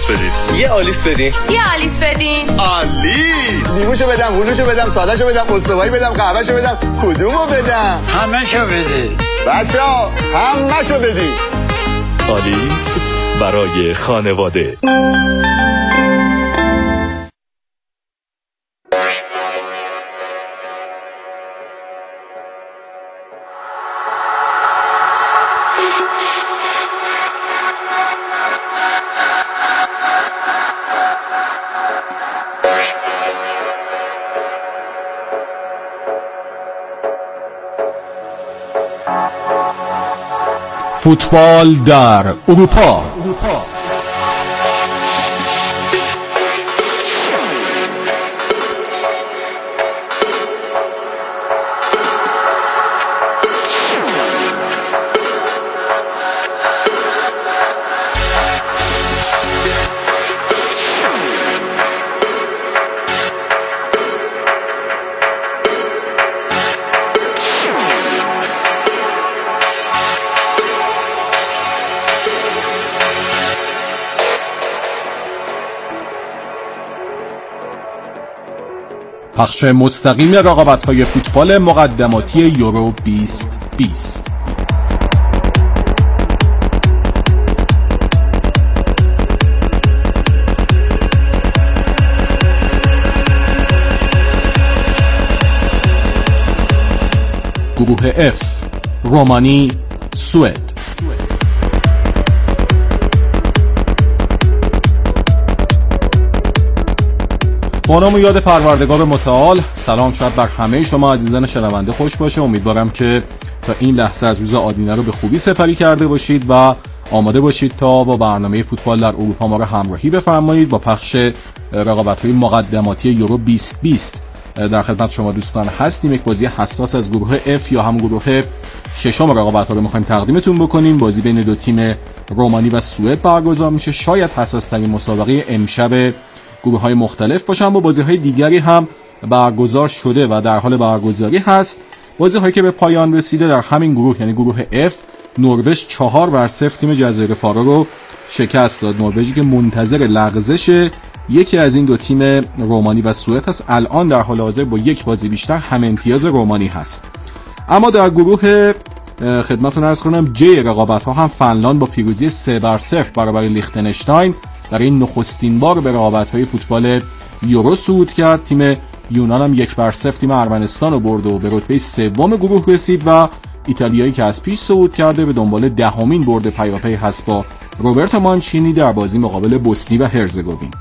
بدین. یه آلیس بدین. یه آلیس بدین. آلیس. نیموشو بدم، هلوشو بدم، سادهشو بدم، استوایی بدم، قهوهشو بدم، کدومو بدم؟ همه‌شو بده. بچه‌ها همه‌شو بدین. آلیس برای خانواده. فوتبال در اروپا. پخش مستقیم رقابت‌های فوتبال مقدماتی یورو 2020. گروه F: رومانی، سوئد. با نام و یاد پروردگار متعال، سلام شاید بر همه شما عزیزان شنونده خوش باشه. امیدوارم که تا این لحظه از روز آدینه رو به خوبی سپری کرده باشید و آماده باشید تا با برنامه فوتبال در اروپا ما رو همراهی بفرمایید. با پخش رقابت‌های مقدماتی یورو 2020 در خدمت شما دوستان هستیم. یک بازی حساس از گروه F یا هم گروه ششم رقابت‌ها رو می‌خوایم تقدیمتون بکنیم. بازی بین دو تیم رومانی و سوئد برگزار میشه. شاید حساس‌ترین مسابقه امشب گروه‌های مختلف باشن. با بازی‌های دیگری هم برگزار شده و در حال برگزاری هست. بازی‌هایی که به پایان رسیده در همین گروه، یعنی گروه F، نروژ 4-0 تیم جزایر فارو رو شکست داد. نروژی که منتظر لغزش یکی از این دو تیم رومانی و سوئد است. الان در حال حاضر با یک بازی بیشتر هم امتیاز رومانی هست. اما در گروه خدمتتون عرض کنم J رقابت‌ها هم فنلاند با پیروزی 3-0 برابر لیختنشتاین در این نخستین بار به رقابت‌های فوتبال یورو صعود کرد. تیم یونان هم 1-0 تیم ارمنستان رو برد و به رتبه سوم گروه رسید و ایتالیایی که از پیش صعود کرده به دنبال دهمین برد پیاپی هست با روبرتو مانچینی در بازی مقابل بوسنی و هرزگوین.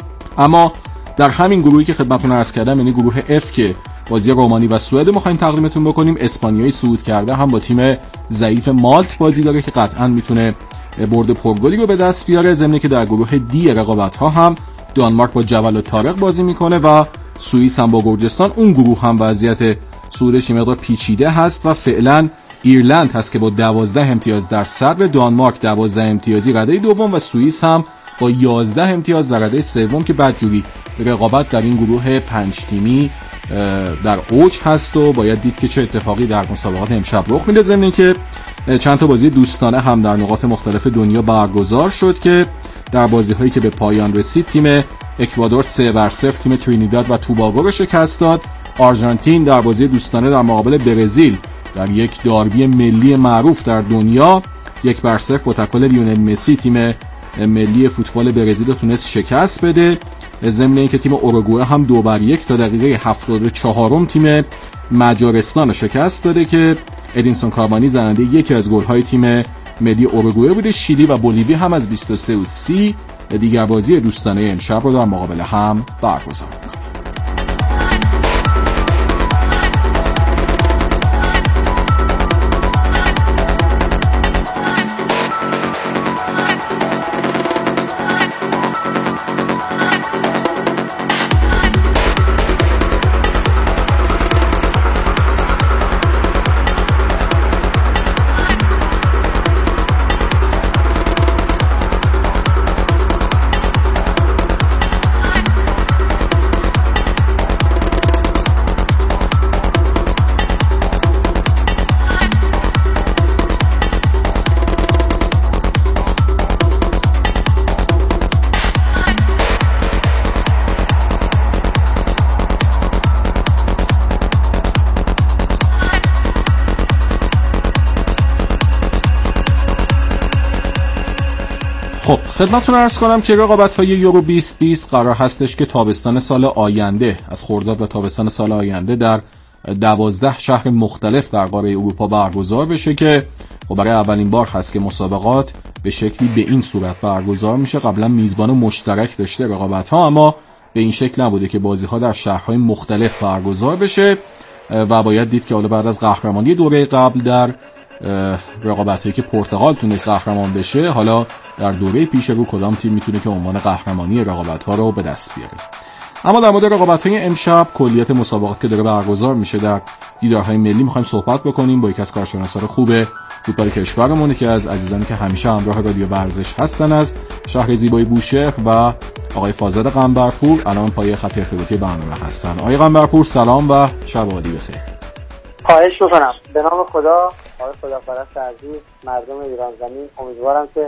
اما در همین گروهی که خدمتتون عرض کردم، یعنی گروه F که بازی رومانی و سوئد می‌خوایم تقدیمتون بکنیم، اسپانیایی صعود کرده هم با تیم ضعیف مالت بازی داره که قطعاً میتونه برد پرگلی رو به دست بیاره. ضمن که در گروه D رقابت‌ها هم دانمارک با جبل الطارق بازی میکنه و سوئیس هم با گرجستان. اون گروه هم وضعیت صعودش مقدار پیچیده هست و فعلا ایرلند هست که با 12 امتیاز در صدر، دانمارک 12 امتیازی رده دوم و سوئیس هم با 11 امتیاز در رده سوم که بدجوری رقابت در این گروه 5 تیمی در اوج هست و باید دید که چه اتفاقی در مسابقات امشب رخ میده. ضمن که چند تا بازی دوستانه هم در نقاط مختلف دنیا برگزار شد که در بازی‌هایی که به پایان رسید تیم اکوادور 3-0 تیم ترینیداد و توباگو رو شکست داد. آرژانتین در بازی دوستانه در مقابل برزیل در یک داربی ملی معروف در دنیا 1-0 با تکل لیونل مسی تیم ملی فوتبال برزیل رو تونست شکست بده. ضمن اینکه تیم اوروگوئه هم 2-1 تا دقیقه 74 تیم مجارستان رو شکست داده که ادینسون کاوانی زننده یکی از گل‌های تیم ملی اوروگوئه بوده. شیلی و بولیوی هم از 23-30 دیگر بازی دوستانه امشب رو در مقابل هم برگزار می‌کنند. خب خدمتتون عرض کنم که رقابت‌های یورو 2020 قرار هستش که تابستان سال آینده از خرداد و تابستان سال آینده در 12 شهر مختلف در قاره اروپا برگزار بشه که خب برای اولین بار هست که مسابقات به شکلی به این صورت برگزار میشه. قبلا میزبان مشترک داشته رقابت‌ها، اما به این شکل نبوده که بازی‌ها در شهرهای مختلف برگزار بشه و باید دید که حالا بعد از قهرمانی دوره قبل در رقابت‌هایی که پرتغال تونست قهرمان بشه، حالا در دوره پیش رو کدام تیم میتونه که عنوان قهرمانی رقابت‌ها رو به دست بیاره. اما در مورد رقابت‌های امشب، کلیت مسابقات که داره برگزار میشه در دیدارهای ملی می‌خوایم صحبت بکنیم با یک از کارشناسان خوب فوتبال کشورمون که از عزیزانی که همیشه همراه رادیو ورزش هستن، از شهر زیبای بوشهر و آقای فاضل قنبرپور الان پای خط ارتباطی برنامه هستن. آقای قنبرپور سلام و شب عالی بخیر. خواهش میکنم. به نام خدا، آقای خداپرست عزیز، مردم ایران زمین، امیدوارم که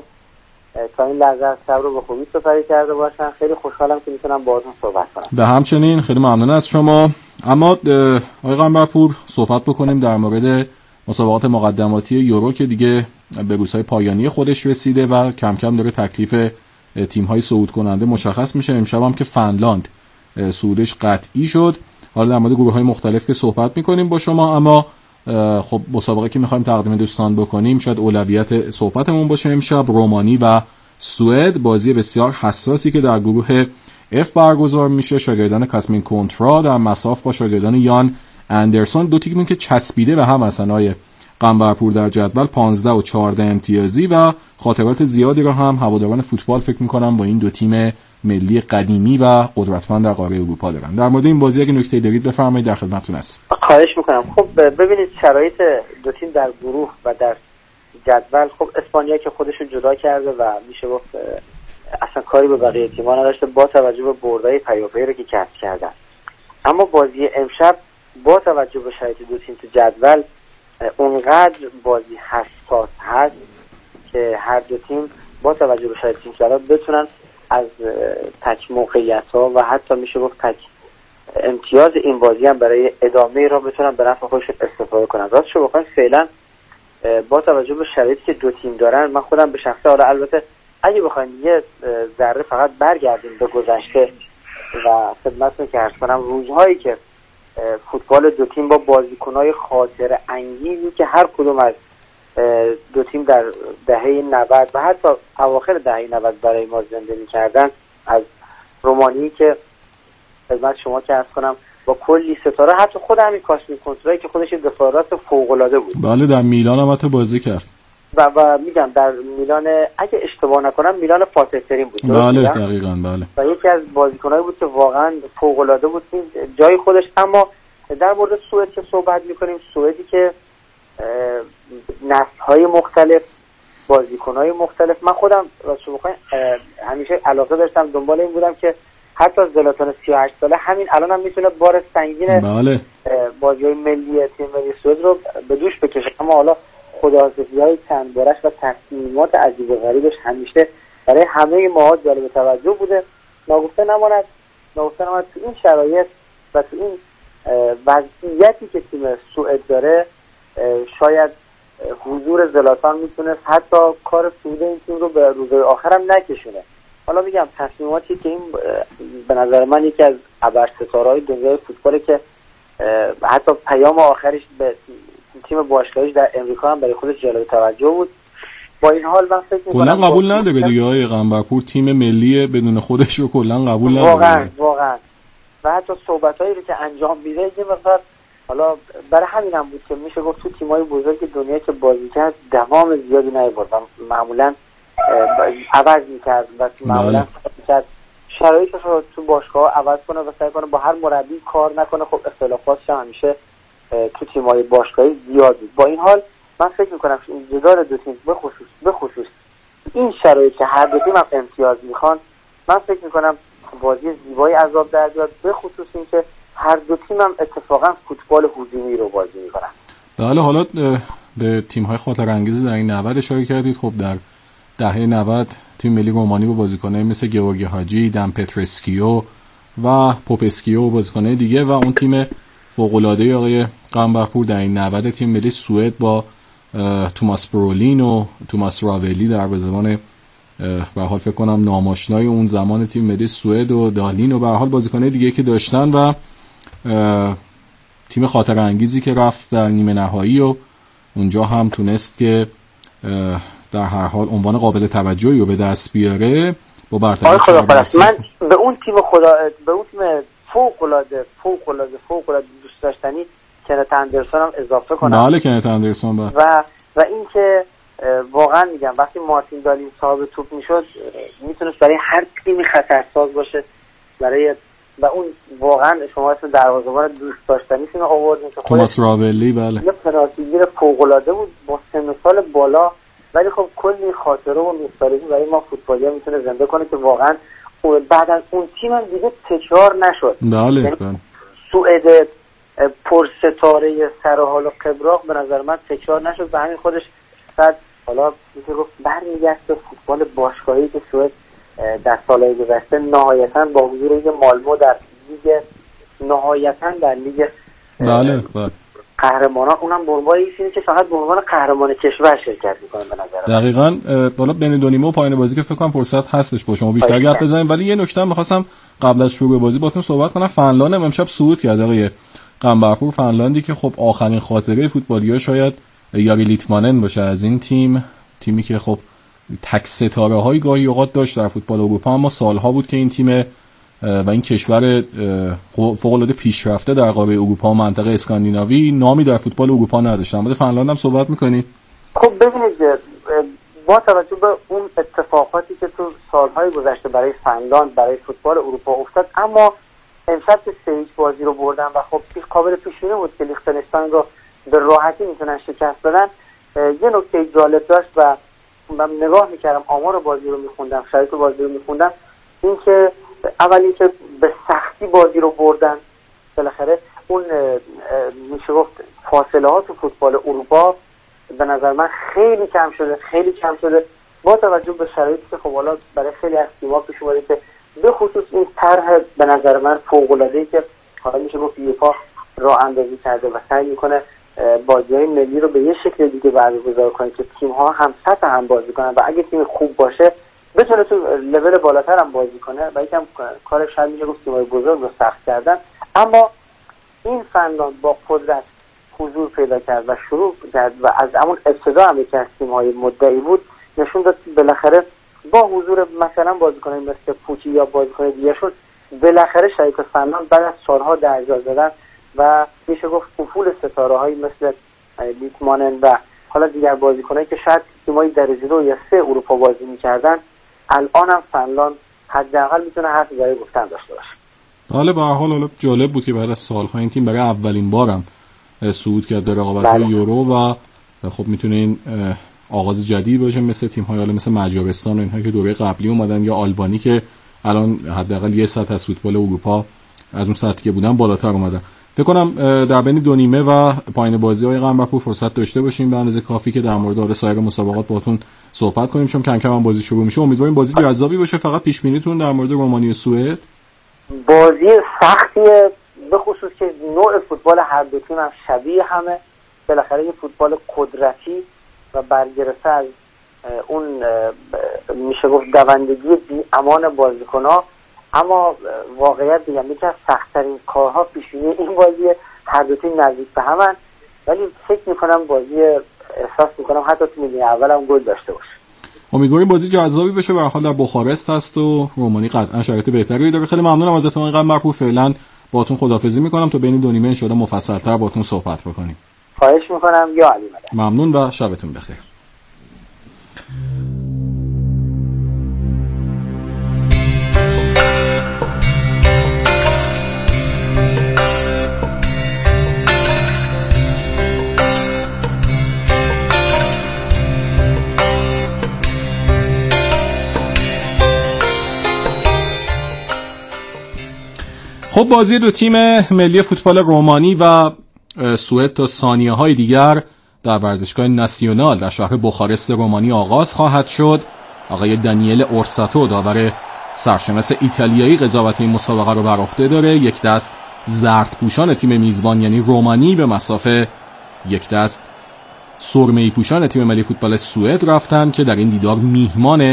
تا این لحظه صبر رو به خوبی سپری کرده باشن. خیلی خوشحالم که میتونم باهاتون صحبت کنم. به همچنین خیلی ممنون از شما. اما آقای قنبرپور صحبت بکنیم در مورد مسابقات مقدماتی یورو که دیگه به روزهای پایانی خودش رسیده و کم کم داره تکلیف تیم‌های صعود کننده مشخص میشه. امشب هم که فنلاند صعودش قطعی شد. حالا در مورد گروه‌های مختلف که صحبت می‌کنیم با شما، اما خب مسابقه که می‌خوایم تقدیم دوستان بکنیم شاید اولویت صحبتمون باشه امشب رومانی و سوئد، بازی بسیار حساسی که در گروه F برگزار میشه. شاگردان کاسمین کنترا در مساف با شاگردان یان اندرسون، دو تیمی که چسبیده به هم هستن های قنبرپور در جدول، 15 و 14 امتیازی و خاطرات زیادی رو هم هواداران فوتبال فکر می‌کنم با این دو تیم ملی قدیمی و قدرتمند در قاره اروپا دارن. در مورد این بازی اگه نکته دارید بفرمایید، در خدمتتون هستم. خواهش میکنم. خب ببینید شرایط دو تیم در گروه و در جدول، خب اسپانیا که خودش رو جدا کرده و میشه گفت اصلا کاری به بقیه تیم‌ها نداشته با توجه به بردهای پیاپی رو که کسب کردن. اما بازی امشب با توجه به شرایط دو تیم تو جدول اونقدر بازی حساس هست که هر دو تیم با توجه به شرایط جدول بتونن از تک موقعیت‌ها و حتی میشه گفت تک امتیاز این بازی هم برای ادامه را بتونن به نفع خودشون استفاده کنن. راستش بخواید فعلا با توجه به شرایطی که دو تیم دارن، من خودم به شخصه، حالا البته اگه بخواید یه ذره فقط برگردیم به گذشته و خدمتتون که عرض کنم روزهایی که فوتبال دو تیم با بازیکن‌های خاطره انگیزی که هر کدوم از دو تیم در دهه 90 و حتی اواخر دهه 90 برای ما زنده می‌کردن، از رومانی که خدمت شما که عرض کنم با کلی ستاره، حتی خود همین کاسمین کنترایی که خودش دفاع راست فوق‌العاده بود. بله در میلان هم حتی بازی کرد. و میگم در میلان اگه اشتباه نکنم میلان فاتح ترین بود. بله دقیقاً بله. و یکی از بازیکنایی بود که واقعا فوق‌العاده بود جای خودش. اما در مورد سوئد که صحبت می‌کنیم، سوئدی که نسل‌های مختلف، بازیکن‌های مختلف، من خودم همیشه علاقه داشتم، دنبال این بودم که حتی زلاتان 38 ساله همین الان هم میتونه بار سنگین بله بازی‌های ملی تیم ملی سوئد رو به دوش بکشه. اما حالا خداحافظی‌های چند بارش و تصمیمات عجیب و غریبش همیشه برای همه ما جالب توجه بوده. ناگفته نماند تو این شرایط و تو این وضعیتی که تیم سوئد داره، شاید حضور زلاتان میتونه حتی کار صعود این تیم رو به روزهای آخرم نکشونه. حالا میگم تصمیماتی که این به نظر من یکی از ابرستارهای دنیای فوتباله که حتی پیام آخرش به تیم باشگاهیش در امریکا هم برای خودش جالب توجه بود. با این حال من فکر می‌کنم کلا قبول نداره دیگه آقای قنبرپور تیم ملی بدون خودش رو کلا قبول نداره واقعا. و حتی صحبتایی رو که انجام میده یه مقدار، حالا برای همین هم بود که میشه گفت تو تیم‌های بزرگ دنیا که بازی کرد دوام زیادی نیاورد و معمولا عوض می‌کرد و معمولا می‌کرد شرایطش رو تو باشگاه عوض کنه و سعی کنه با هر مربی کار نکنه. خب اختلافاتش همیشه تو تیم‌های باشگاهی زیاد بود. با این حال من فکر می‌کنم این جدال دو تیم به خصوص این شرایط که هر دو تیم هم امتیاز می‌خوان، من فکر می‌کنم بازی زیبایی عذاب در بیاد، به خصوص اینکه هر دو تیم هم اتفاقا فوتبال هجومی رو بازی می‌کنن. بله حالا به تیم‌های خاطر انگیز در این 90 اشاره کردید. خب در دهه 90 تیم ملی رومانی با بازیکنایی مثل گیورگی هاجی، دم پترسکیو و پوپسکیو و بازیکنای دیگه و اون تیم فوق‌العاده آقای قنبرپور در این 90 تیم ملی سوئد با توماس برولین و توماس راولی در زمان به حال فکر کنم ناماشنای اون زمان تیم ملی سوئد و دالین و به حال بازیکن‌های دیگه که داشتن و تیم خاطر انگیزی که رفت در نیمه نهایی و اونجا هم تونست که در هر حال عنوان قابل توجهی رو به دست بیاره با برتری. من به اون تیم فوق‌العاده دوست داشتنی کنت اندرسون هم اضافه کنم. بله کنت اندرسون و این که واقعا میگم وقتی مارتین دالین صاحب توپ میشد میتونست برای هر تیمی خطرساز باشه و اون واقعا شما اسم دروازه‌بان دوست داشتنی تیم آوردین که توماس راولی. بله یه پنالتیگیر فوق‌العاده بود با سن و سال بالا، ولی خب کلی خاطره و نوستالژی برای ما فوتبالی‌ها میتونه زنده کنه که واقعا بعد از اون تیم هم دیگه تکرار نشد. بله سوئد پرستاره سر حال و قبراق به نظر من تکرار نشد و همین خودش شاید حالا میشه گفت برمیگشت به فوتبال باشگاهی که سوئد در سالهای گذشته نهایتاً با حضور یک مالمو در لیگ بله قهرمانان، اونم به عنوان یکی که فقط به عنوان قهرمان کشور شرکت میکنه به نظر من. دقیقاً. بالا بین دو نیمه و پایان بازی که فکر کنم فرصت هستش با شما بیشتر گپ بزنیم، ولی یه نکته می‌خواستم قبل از شروع بازی باهاتون صحبت کنم. فنلاند امشب صعود کرد آقای قنبرپور. فنلاندی که خب آخرین خاطره فوتبالی‌ها شاید یاری لیتمانن باشه از این تیمی که خب تک ستاره‌های گاهی اوقات داشت در فوتبال اروپا، اما سالها بود که این تیم و این کشور فوق‌العاده پیشرفته در قاره اروپا و منطقه اسکاندیناوی نامی در فوتبال اروپا نداشت. اما فنلاند هم صحبت می‌کنید. خب ببینید با توجه به اون اتفاقاتی که تو سالهای گذشته برای فنلاند برای فوتبال اروپا افتاد، اما امشب که 3-1 بازی رو بردن و خب قابل پیش‌بینی بود که لیختنشتاین رو به راحتی میتونن شکست بدن. یه نکته جالب داشت و من نگاه میکردم آمار بازی رو میخوندم، شرایط بازی رو میخوندم، این که اولی که به سختی بازی رو بردن، بالاخره اون میشه گفت فاصله ها تو فوتبال اروپا به نظر من خیلی کم شده با توجه به شرایطی که خب حالا برای خیلی از تیم‌ها پیش اومده که به خصوص این طرح به نظر من فوق‌العاده‌ای که حالا میشه گفت یوفا راه اندازی کرده و سعی میکنه بازی‌های ملی رو به یه شکل دیگه برگزار کنه که تیم‌ها هم سطح هم بازی کنن و اگه تیم خوب باشه بتونه تو لول بالاتر هم بازی کنه و یکم کارش شاید میشه گفت تیم‌های بزرگ رو سخت کردن. اما این فنلاند با قدرت حضور پیدا کرد و شروع کرد و از همون ابتدا هم یکی از تیم‌های مدعی بود، نشون داد بالاخره با حضور مثلا بازیکنان مثل پوچی یا بازیکن دیگه‌شون بالاخره شریک فنلاند بعد از سالها درجا زدن و میشه گفت افول ستاره‌هایی مثل لیتمانن و حالا دیگر بازیکنایی که شاید تیم‌های درجه 2 یا 3 اروپا بازی می‌کردن، الان هم فنلاند حداقل میتونه حرفی برای گفتن داشته باشه. بله به هر حال جالب بود که بعد از سال‌ها این تیم برای اولین بارم صعود کرد در رقابت‌های یورو و خب میتونه این آغاز جدید باشه مثل تیم‌های حالا مثل مجارستان و اینها که دوره قبلی اومدن یا آلبانی که الان حداقل یه سطح از فوتبال اروپا از اون سطحی که بودن بالاتر اومدن. فکر کنم در بین دو نیمه و پایان بازی‌های قنبرپور فرصت داشته باشیم به اندازه کافی که در مورد سایر مسابقات باهاتون صحبت کنیم، چون کم کم هم بازی شروع میشه. امیدواریم بازی جذابی باشه. فقط پیش بینیتون در مورد رومانی و سوئد؟ بازی سختیه، به خصوص که نوع فوتبال هر دو تیم هم شبیه همه. بالاخره یه فوتبال قدرتی و برگرفته از اون میشه گفت دوندگی بی امان بازیکن‌ها، اما واقعیت میگم یکی از سخت‌ترین کارها پیش‌بینی این بازی هر دو تیم نزدیک به همن، ولی فکر می‌کنم بازی احساس می‌کنم حتی تو نیمه اول هم گل داشته باشه. امیدواریم بازی جذابی بشه. به هر حال در بخارست هست و رومانی قطعا شرایط بهتری داره. خیلی ممنونم ازتون آقای قنبرپور. فعلا باهاتون خداحافظی می‌کنم تا بین دو نیمه ان شاءالله مفصل‌تر باهاتون صحبت بکنیم. خواهش می‌کنم. یا علی مدد. ممنون و شبتون بخیر. خب بازی دو تیم ملی فوتبال رومانی و سوئد تا ثانیه‌های دیگر در ورزشگاه ناسیونال در شهر بخارست رومانی آغاز خواهد شد. آقای دانیل اورساتو داور سرشناس ایتالیایی قضاوت این مسابقه رو بر عهده داره. یک دست زردپوشان تیم میزبان یعنی رومانی به مسافه یک دست سرمه‌ای پوشان تیم ملی فوتبال سوئد رفتن که در این دیدار میهمان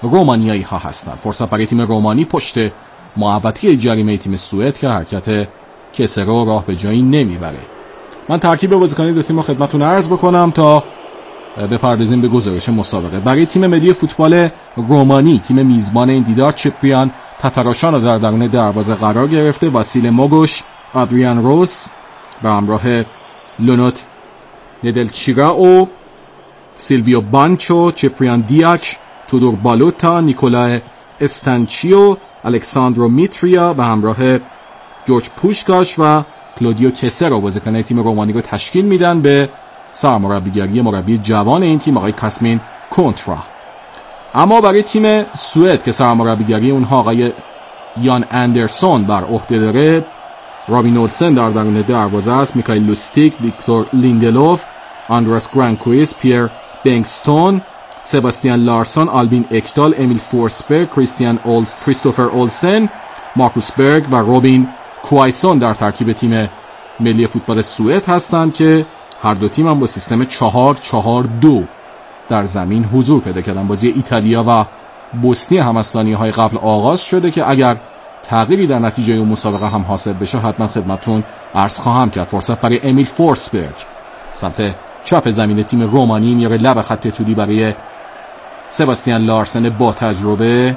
رومانیایی ها هستند. فرصت برای تیم رومانی پشت محوطه جریمه تیم سوئد که حرکت کسرو راه به جایی نمیبره. من ترکیب بازیکنان دو تیم رو خدمتتون عرض بکنم تا بپردازیم به گزارش مسابقه. برای تیم ملی فوتبال رومانی، تیم میزبان این دیدار، چپریان تاتاراشان رو در درون دروازه قرار گرفته. واسیل موگوش، آدریان روس به همراه لونوت ندلچیراو، سیلویو بانچو، چپریان دیاک، تودور بالوتا، نیکولای استانچیو، الکساندرو میتریا به همراه جورج پوشکاش و کلودیو کسرو بازیکن تیم رومانی رو تشکیل میدن به سرمربیگری مربی جوان این تیم آقای کاسمین کنترا. اما برای تیم سوئد که سرمربیگری اونها آقای یان اندرسون بر عهده داره، رابین اولسن در درون دروازه است، میکائیل لوستیک، ویکتور لیندلوف، آندراس گرانکویس، پیر بنگستون، سباستیان لارسون، آلبین اکدال، امیل فورسبرگ، کریستوفر اولسن، مارکوس برگ و روبین کوایسون در ترکیب تیم ملی فوتبال سوئد هستند که هر دو تیم هم با سیستم 4-4-2 در زمین حضور پیدا کردن. بازی ایتالیا و بوسنی هم از ثانیه‌های قبل آغاز شده که اگر تغییری در نتیجه اون مسابقه هم حاصل بشه حتما خدمتتون عرض خواهم کرد. فرصت برای امیل فورسبرگ سمت چپ زمین تیم رومانی، میاره لب خط تولی برای سباستیان لارسن با تجربه،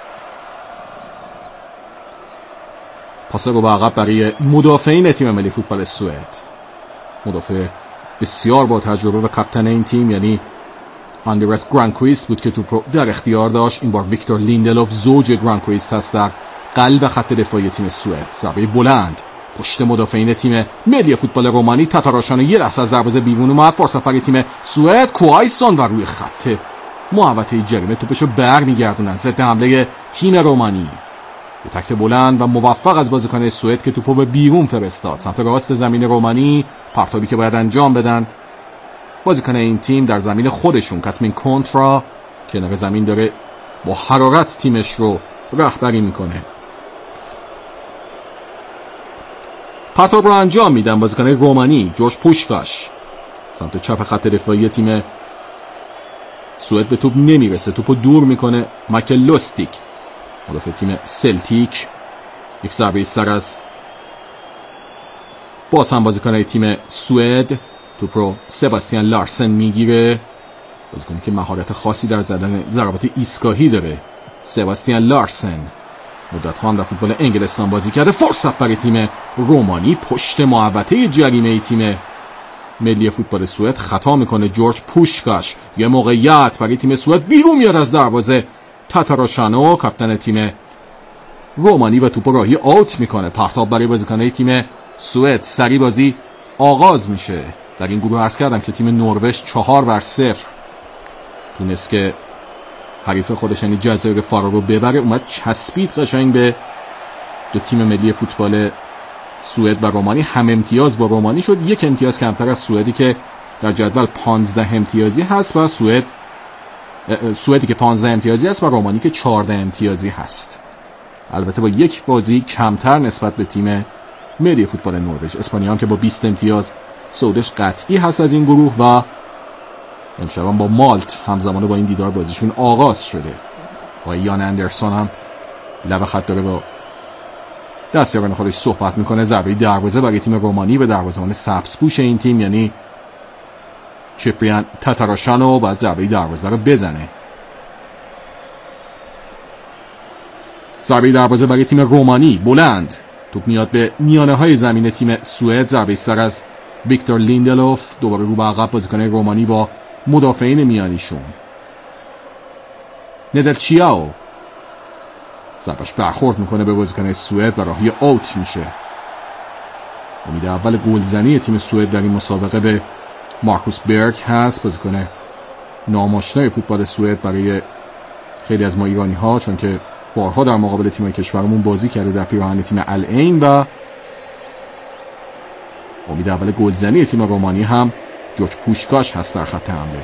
پاس رو به عقب برای مدافعین تیم ملی فوتبال سوئد. مدافع بسیار با تجربه و کاپیتان این تیم یعنی آندراس گرانکویست بود که توپ رو در اختیار داشت. این بار ویکتور لیندلوف زوج گرانکویست هست در قلب خط دفاعی تیم سوئد. ضربه بلند پشت مدافعین تیم ملی فوتبال رومانی، تاتاراشان یه لحظه از دروازه بیرون اومد. فرصت برای تیم سوئد، کوایسون و روی خط محوطه جریمه توپشو برمیگردونن ضد حمله تیم رومانی. یه تکل بلند و موفق از بازیکن سوئد که توپو به بیرون فرستاد سمت راست زمین رومانی. پرتابی که باید انجام بدن بازیکن این تیم در زمین خودشون، کاسمین کنترا کنار زمین داره با حرارت تیمش رو رهبری میکنه. پرتاب رو انجام میدن بازیکن رومانی، جورج پوشکاش سمت چپ خط دفاعی تیم سوئد به توپ نمیرسه، توپو دور میکنه مایکل لوستیک مدافع تیم سلتیک. یک ضربه سر از باز هم بازیکن تیم سوئد، توپ رو سباستیان لارسن میگیره، بازیکنی که مهارت خاصی در زدن ضربات ایستگاهی داره. سباستیان لارسن مدت ها هم در فوتبال انگلستان بازی کرده. فرصت برای تیم رومانی پشت محوطه جریمه تیم ملی فوتبال سوئد خطا میکنه جورج پوشکاش. یه موقعیت برای تیم سوئد بیرون میاد از دروازه تاتاراشانو کاپیتان تیم رومانی و توپ راهی آوت میکنه. پرتاب برای بازیکنان تیم سوئد. سری بازی آغاز میشه. در این گروه عرض کردم که تیم نروژ 4-0 تونست که حریف خودش یعنی جزایر فارو رو ببره، اومد چسبید قشنگ به دو تیم ملی فوتبال سوئد و رومانی. هم امتیاز با رومانی شد، یک امتیاز کمتر از سوئدی که در جدول 15 امتیازی هست و سوئدی که 15 امتیازی هست و رومانی که 14 امتیازی هست، البته با یک بازی کمتر نسبت به تیم ملی فوتبال نروژ. اسپانیا هم که با 20 امتیاز صعودش قطعی هست از این گروه و امشب هم با مالت همزمان با این دیدار بازیشون آغاز شده. آقای یان اندرسون هم لب خط داره با دستیاران خودش صحبت میکنه. ضربه دروازه برای تیم رومانی به دروازه‌بان سبزپوش این تیم یعنی چپریان تاتاراشانو باید ضربه دروازه رو بزنه. ضربه دروازه برای تیم رومانی بلند، توپ میاد به میانه های زمین تیم سوئد. ضربه سر از ویکتور لیندلوف، دوباره رو به عقب بازیکن رومانی با مدافعین میانیشون. ندلچیاو ضربش برخورد میکنه به بازیکن سوئد و راهی اوت میشه. امید اول گلزنی تیم سوئد در این مسابقه به مارکوس برگ هست، بازیکن ناماشنای فوتبال سوئد برای خیلی از ما ایرانی ها، چون که بارها در مقابل تیم کشورمون بازی کرده در پیراهن تیم العین. و امید اول گلزنی تیم رومانی هم جورج پوشکاش هست در خط حمله.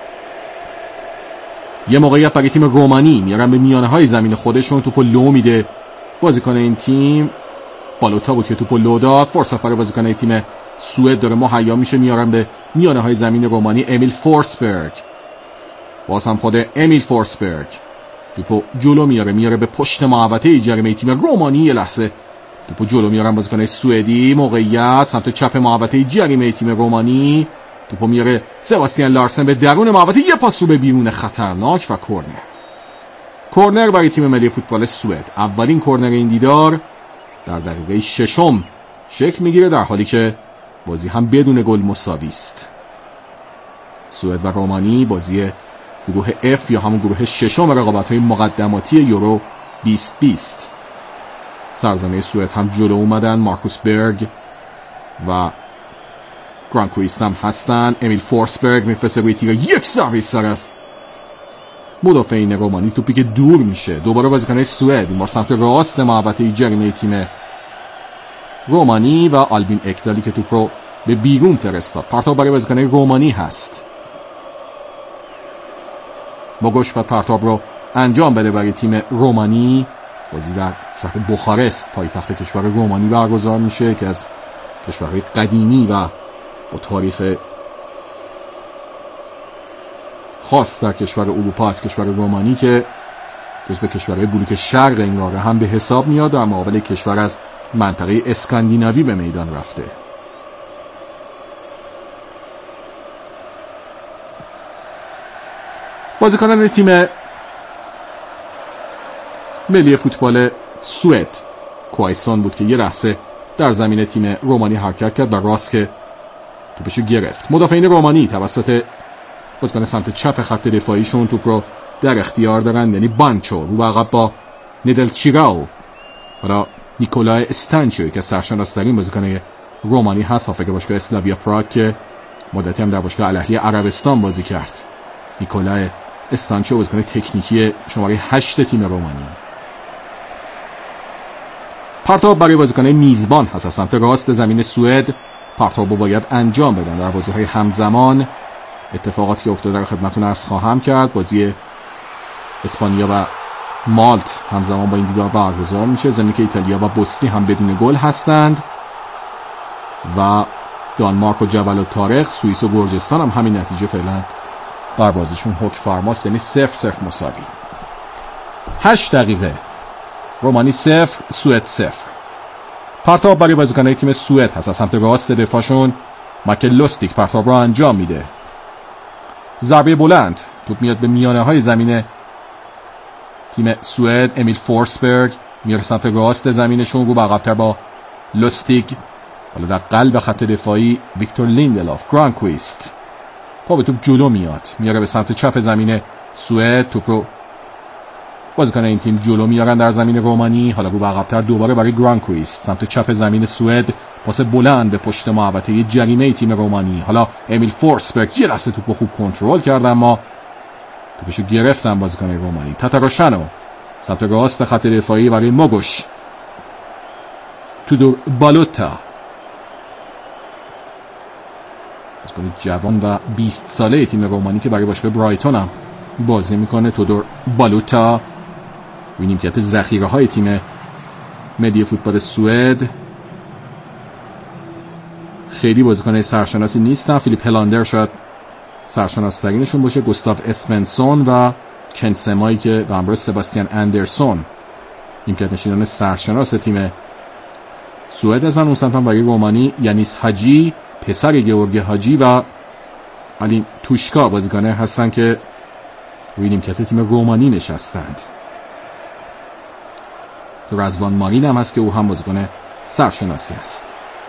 یه موقعیت برای تیم رومانی، میارن به میانه های زمین خودشون، توپو لو میده بازیکن این تیم بالوتا بود که توپو لو داد. فرصت برای بازیکن تیم سوئد داره مهیا میشه، میارن به میانه های زمین رومانی. امیل فورسبرگ، باز هم خود امیل فورسبرگ توپو جلو میاره به پشت محوطه جریمه تیم رومانی. یه لحظه توپو جلو میارن بازیکن سوئدی، موقعیت سمت چپ محوطه جریمه تیم رومانی، توپو میاره سباستیان لارسن به درون محوطه، یه پاس رو به بیرون خطرناک و کورنر برای تیم ملی فوتبال سوئد. اولین کورنر این دیدار در دقیقه 6 شکل میگیره، در حالی که بازی هم بدون گل مساوی است. سوئد و رومانی بازی گروه F یا همون گروه 6 رقابت‌های مقدماتی یورو 2020. سرزمین سوئد هم جلو اومدن، مارکوس برگ و گرانکویست هم هستن. امیل فورسبرگ میفرسته روی تیر، یک ضربه سر از مدافعین رومانی، توپی که دور میشه. دوباره بازیکن سوئد، این بار سمت راست محوطه جریمه تیم رومانی و آلبین اکدالی که توپ رو به بیرون فرستاد. پرتاب برای بازیکن رومانی هست. موگوش و پرتاب رو انجام بده برای تیم رومانی. بازی در شهر بوخارست پایتخت کشور رومانی برگزار میشه که از کشورهای قدیمی و با تاریخ خاص در کشور اروپا از کشور رومانی که جزو کشورهای بلوک شرق این قاره هم به حساب میاد، در مقابل کشور از منطقه اسکاندیناوی به میدان رفته. بازیکنان تیم ملی فوتبال سوئد، کوایسون بود که یه لحظه در زمین تیم رومانی حرکت کرد و راست که توپشو گرفت. مدافعین رومانی توسط بازیکن سمت چپ خط دفاعیشون توپ رو در اختیار دارن، یعنی بانچو رو عقب با ندلچیراو، حالا نیکولای استانچیو که سرشناس‌ترین بازیکن رومانی هست، هافک باشگاه اسلاویا پراگ که مدتی هم در باشگاه الاهلی عربستان بازی کرد. نیکولای استانچیو بازیکن تکنیکی شماره 8 تیم رومانی. پرتاب برای بازیکن میزبان هست از سمت راست زمین سوئد. پرتابو باید انجام بدن در بازی‌های همزمان. اتفاقاتی که افتاده رو خدمتتون عرض خواهم کرد. بازی اسپانیا و مالت همزمان با این دیدار برگزار میشه، زمینی که ایتالیا و بوسنی هم بدون گل هستند و دانمارک و جبل الطارق، سوئیس و گرجستان هم همین نتیجه فعلا بر بازیشون حکم فرماست، یعنی 0-0 مساوی. 8 دقیقه رومانی 0 سوئد 0. پرتاب برای بازیکنان تیم سوئد هست از سمت راست دفاعشون. مایکل لوستیک پرتاب رو انجام میده، ضربه بلند، توپ میاد به میانه های زمین تیم سوئد. امیل فورسبرگ میره سمت راست زمینشون، رو به عقب‌تر با لوستیک. حالا در قلب خط دفاعی ویکتور لیندلاف، گرانکویست پا به توپ جلو میاره به سمت چپ زمین سوئد. توپ رو بازیکن این تیم جلو میارن در زمین رومانی. حالا رو به عقب‌تر دوباره برای گرانکویست سمت چپ زمین سوئد، پاس بلند به پشت محوطه جریمه تیم رومانی. حالا امیل فورسبرگ یه لحظه توپ خوب کنترل کرد اما توپشو گرفتن بازیکن رومانی. تاتاروشانو سمت راست خط دفاعی برای موگوش. تودور بالوتا بازیکن جوان و 20 ساله تیم رومانی که برای باشگاه برایتون هم بازی میکنه. تودور بالوتا ببینیم که ذخیره های تیم ملی فوتبال سوئد خیلی بازیکن سرشناسی نیستن. فیلیپ هلاندر شاید سرشناسترینشون باشه، گوستاو اسپنسون و کنسمایی که به همراه سباستیان اندرسون نیمکت نشینان سرشناس تیم سوئد هستن. اون سمت هم برای رومانی یانیس هاجی، پسر گیورگی هاجی و علی توشکا بازیکنه هستن که روی نیمکت تیم رومانی نشستند. رزوان مارین هم هست که او هم بازیکن سرشناسی است.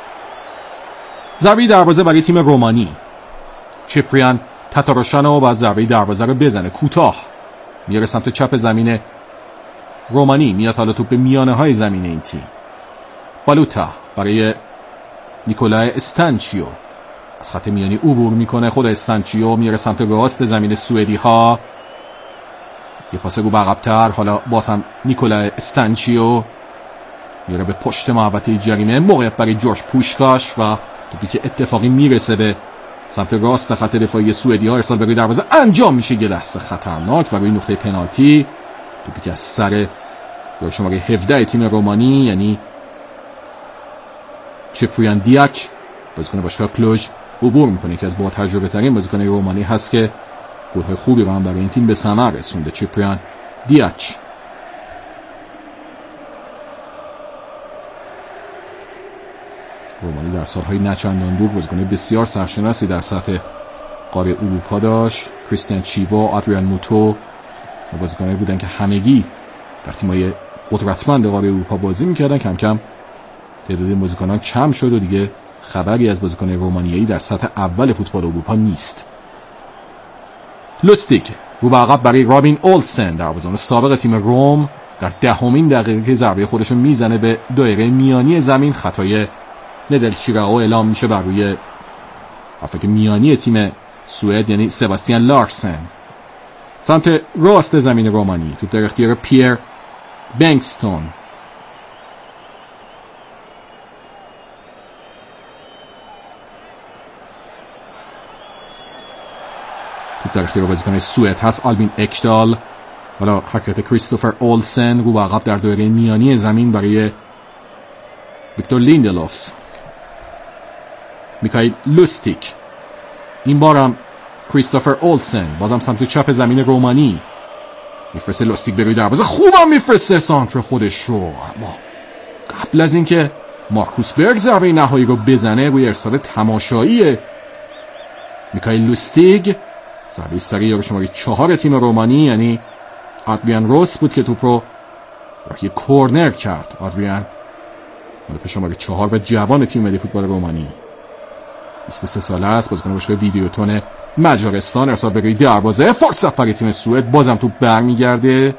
ضربه دروازه برای تیم رومانی. چپریان تاتاروشانو بعد ضربه دروازه رو بزنه، کوتاه میاره سمت چپ زمین رومانی. میاد حالا توپ به میانه های زمین این تیم. بالوتا برای نیکولای استانچیو از خط میانی عبور میکنه. خود استانچیو میاره سمت راست زمین سوئدی ها. یه پاس رو به عقب‌تر، حالا باز هم نیکولای استانچیو میاره به پشت محوطه جریمه. موقعیت برای جورج پوشکاش و توپی که اتفاقی میرسه به سمت راست خط دفاعی سوئدی ها، ارسال به روی دروازه انجام میشه. یه لحظه خطرناک و روی نقطه پنالتی توپی که از سر شماره 17 تیم رومانی یعنی چپریان دیاک بازیکن باشگاه کلوژ عبور میکنه، که از با تجربه ترین بازیکن رومانی هست که گل‌های خوبی رو هم برای این تیم به ثمر رسونده. چپریان دیاچ. رومانی در سالهای نچندان دور بازیکن بسیار سرشناسی در سطح قاره اروپا داشت. کریستیان چیوا، آدریان موتو بازیکنایی بودن که همگی در تیم‌های قدرتمند قاره اروپا بازی می‌کردن. کم کم تعداد این بازیکنان کم شد و دیگه خبری از بازیکن رومانیایی در سطح اول فوتبال اروپا نیست. لوستیک رو به عقب برای رابین اولسن، دروازه‌بان سابق تیم روم، در 10مین دقیقه ضربه خودش رو میزنه به دایره میانی زمین. خطای ندلچیراو اعلام میشه بر روی هافک میانی تیم سوئد، یعنی سباستیان لارسن. سمت راست زمین رومانی توپ در اختیار پیر بنگستون. توپ در اختیار بازیکن سوئد هست، آلبین اکدال. حالا حرکت کریستوفر اولسن رو به عقب در دایره میانی زمین برای ویکتور لیندلوف. میکائیل لوستیک، این بارم کریستوفر اولسن، بازم سمت چپ زمین رومانی میفرسته لوستیک به روی دروازه. خوبم میفرسته سانتر خودش رو، اما قبل از اینکه مارکوس برگ ضربه نهایی رو بزنه روی ارسال تماشایی میکائیل لوستیک، ضربه سریع شماره 4 تیم رومانی یعنی آدریان روس بود که توپ رو یه کورنر کرد. آدریان مدافع شماره 4 و جوان تیم ملی فوتبال رومانی، 23 ساله است، بازیکن باشگاه ویدیوتون مجارستان. ارسال به روی دروازه، فرصت برای تیم سوئد، بازم توپ برمیگرده.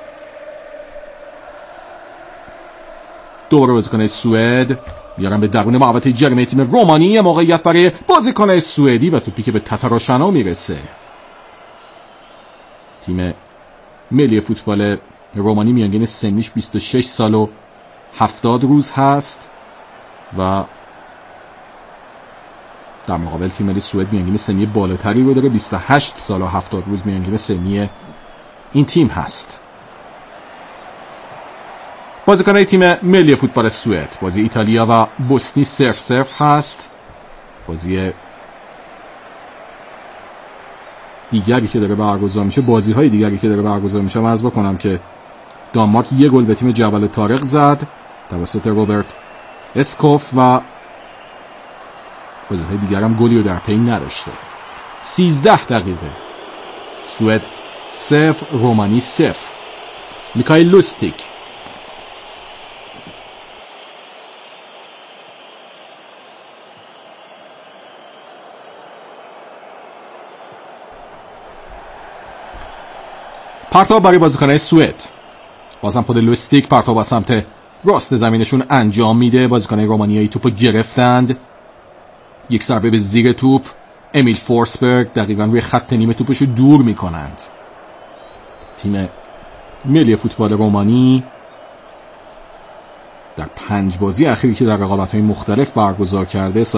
دوباره بازیکن سوئد میارن به درون محوطه جریمه تیم رومانی. موقعیت برای بازیکن سوئدی و توپی که به تتراشنا میرسه. تیم ملی فوتبال رومانی میانگین سنیش 26 سال و 70 روز هست و در مقابل تیم ملی سوئد میانگین سنی بالاتری رو داره، 28 سال و 70 روز میانگین سنی این تیم هست. بازیکن‌های تیم ملی فوتبال سوئد، بازی ایتالیا و بوسنی 0-0 هست. بازی دیگری که داره برگزار میشه، بازی‌های دیگری که داره برگزار میشه، عرض بکنم که دانمارک 1 گل به تیم جبل طارق زد توسط روبرت اسکوف و بازی‌های دیگر هم گلی رو در پی نداشته. 13 دقیقه سوئد 0 رومانی 0. میکائیل لوستیک، پرتاب برای بازیکن‌های سوئد. بازم خود لوستیک پرتاب از سمت راست زمینشون انجام میده. بازیکن‌های رومانیایی توپو گرفتند، یک ضربه به زیر توپ، امیل فورسبرگ دقیقاً روی خط نیمه توپشو دور میکنند. تیم ملی فوتبال رومانی در 5 بازی اخیری که در رقابت‌های مختلف برگزار کرده